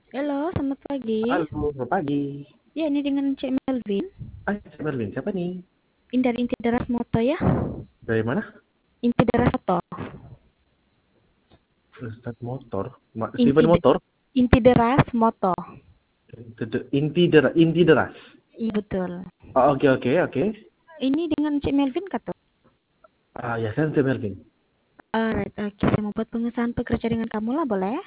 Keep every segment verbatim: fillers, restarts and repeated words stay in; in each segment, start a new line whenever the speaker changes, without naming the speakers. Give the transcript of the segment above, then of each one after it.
Halo, selamat pagi.
Halo, selamat pagi.
Ya, ini dengan Cik Melvin.
Ah, Cik Merlin, siapa nih?
Ini dari Inti Deras Moto ya.
Dari mana?
Inti Deras Moto.
Ustadz Motor. Ma
Inti
Steven
de,
Motor.
Inti Deras Moto.
Inti de- Inti deras. Inti deras.
Iya betul.
Oh, oke oke oke.
Ini dengan Cik Melvin kata.
Ah, ya saya Cik Merlin.
Alright, oke. Saya mau buat pengesahan pekerja dengan kamu lah, boleh?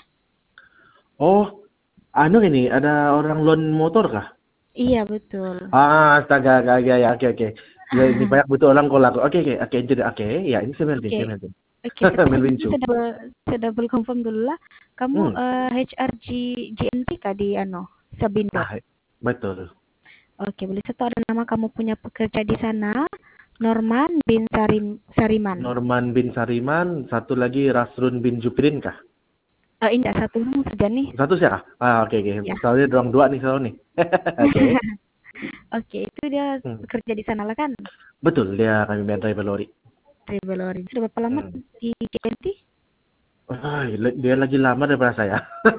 Oh, anu ini ada orang loan motor kah?
Iya betul.
Ah, astaga, ya ya ya, oke oke. Ya ini banyak butuh orang kolak. Oke oke oke, jadi oke. Ya ini Cik Merlin, Cik
Oke,
Merlin.
oke. Saya
Melvin
sebelumnya
Chu.
saya double, saya double confirm dulu lah. Kamu
Hmm.
eh, H R G G N T kah di ano Sabindo?
Ah, betul.
Oke, boleh satu ada nama kamu punya pekerja di sana. Norman bin Sarim, Sariman.
Norman bin Sariman, satu lagi Rasrun bin Juprin kah?
Eh, indah satu orang saja nih.
Satu siapa? Ah, oke oke.
Ya.
Soalnya dorong dua nih soalnya nih. Oke.
Oke, itu dia
Hmm.
bekerja di sana lah kan?
Betul, dia kami bayar driver lori.
Travel Orange. Sudah berapa lama
Hmm.
di G N T?
Wah, dia lagi lama daripada saya.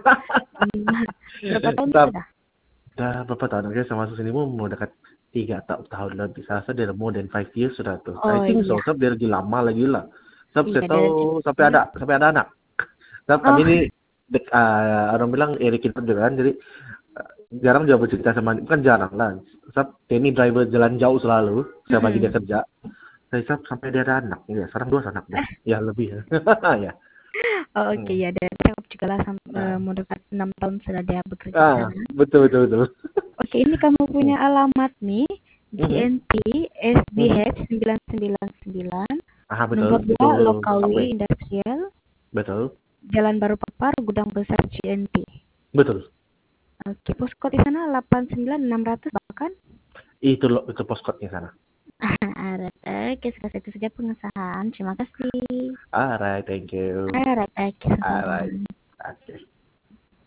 Hmm, berapa tahun
Tap,
sudah?
udah berapa tahun? Oke, sama masuk sini mau dekat tiga ta- tahun lebih. Saya rasa dia more than five years sudah tuh. I
Oh
think so.
iya,
Sebab dia lagi lama lagi lah. Sebab
iya
saya
dari
tahu sampai
sini.
ada sampai ada anak. Sebab kami
Oh,
ini dek, uh, orang bilang Eric itu juga kan. Jadi uh, jarang juga bercerita sama, bukan jarang lah. Sebab dia ini driver jalan jauh selalu. Saya bagi dia
mm-mm.
kerja. Saya sebab sampai dia ada anak. Ya, sekarang dua anak dah.
Eh,
Ya lebih ya. Ya.
oh oke
Hmm.
ya, dan cakep juga lah sam- eh,
Ah,
mau dekat enam tahun sudah dia bekerja di
ah,
sana.
betul betul betul.
Oke, ini kamu
Hmm.
punya alamat nih
Mhm,
G N T
mhm.
S B H sembilan sembilan sembilan
Ah, betul,
nomor
itu
dua Lokawi
subway.
Industrial
Betul,
Jalan Baru Papar Gudang Besar G N T.
betul.
Oke, postcode di sana delapan sembilan enam nol nol bahkan.
Itu loh, itu postcode-nya sana.
Alright, oke, sekarang itu saja pengesahan. Terima kasih.
Alright, thank you.
Alright, oke,
Alright,
sama-sama.
oke.